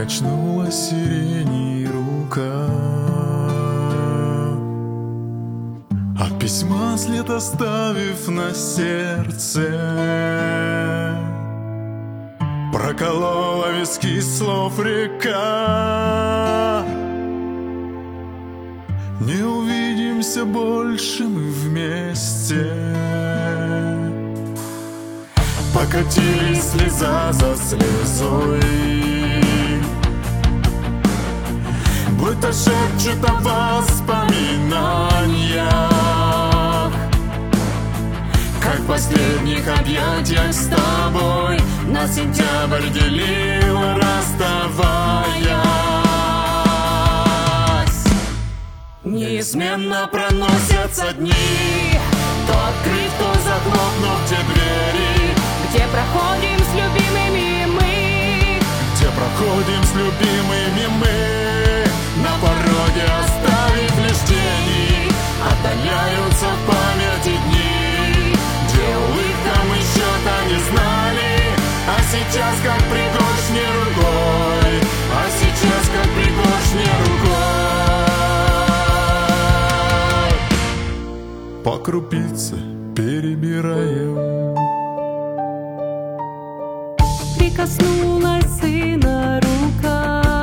качнулась сирени рука, от письма след оставив на сердце, проколола виски слов река. Не увидимся больше мы вместе. Покатились слеза за слезой, будто шепчут о воспоминаниях, как в последних объятиях с тобой нас сентябрь делил, расставаясь. Неизменно проносятся дни, то открыв, то захлопнув те двери, где проходим с любимыми мы, где проходим с любимыми мы. На пороге оставив лишь тени, отдаляются в памяти дни, где улыбка мы счета не знали, а сейчас как пригоршни рукой, а сейчас как пригоршни рукой. По крупице перебираем. Прикоснулась сына рука,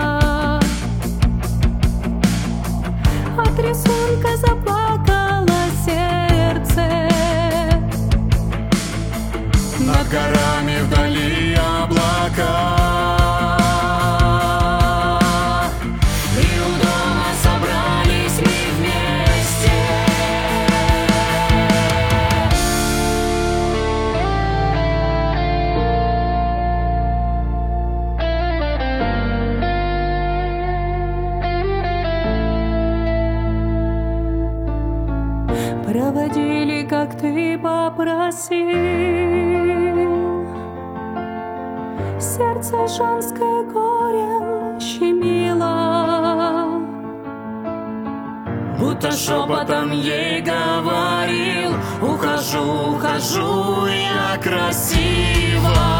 от рисунка заплакало сердце. Над горами вдали облака, и у дома собрались мы вместе. Проводили, как ты попросил, сердце женское горем щемило, Будто шепотом ей говорил: ухожу, ухожу я красиво.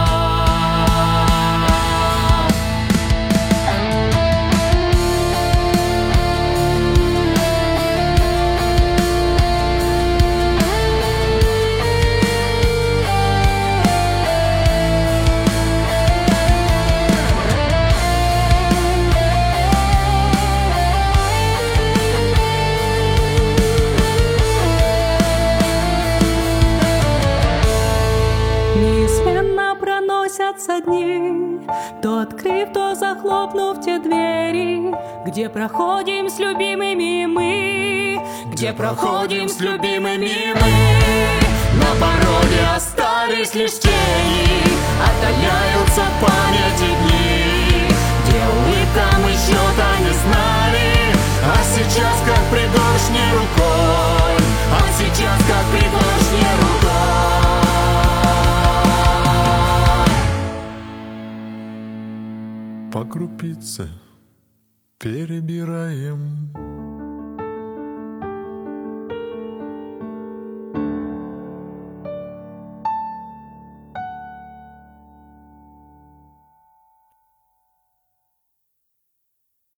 неизменно проносятся дни, то открыв, то захлопнув те двери, где проходим с любимыми мы, Где проходим с любимыми мы. На пороге остались лишь тени, отдаляются в памяти дни, где улыбка мы счета не знали, а сейчас как пригоршни рукой, а сейчас как пригоршни рукой. По крупице перебираем.